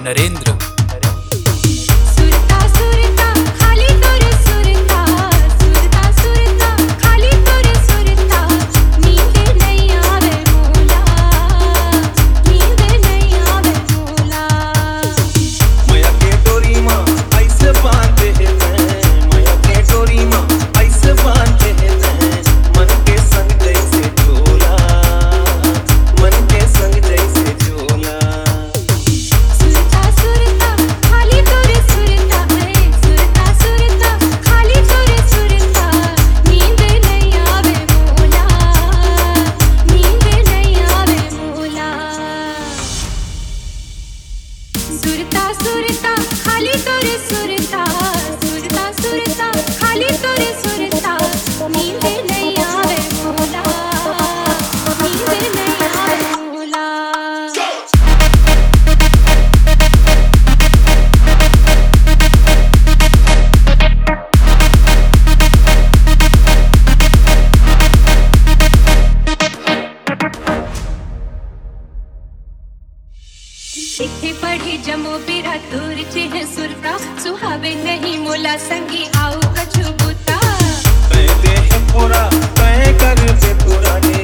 नरेंद्र। सुरता सुरता खाली तोरे सुरता, सुरता सुरता खाली तोरे सुरता, नींद नहीं आवे मोला, नींद नहीं आवे मोला। मया के डोरी माँ ऐसे बांधे हैं, मया के डोरी माँ ऐसे बांधे हैं, मन के संग जैसे झोला, मन के संग जैसे झोला। सुरता सुरता खाली तोरे सुरता है, सुरता सुरता खाली तोरे सुरता, नींद नहीं आवे मोला, नींद नहीं आवे मोला। सुरता सुरता खाली तोरे सुरता, सुरता सुरता खाली तोरे सुरता, नींद नहीं आवे मोला, नींद नहीं आवे मोला। लिखे पढ़े जमो बिरा दूर चिन्ह सुरता, सुहावे नहीं मोला संगी आओ कछु बुता। तय देह पूरा तय कर दे पूरा ने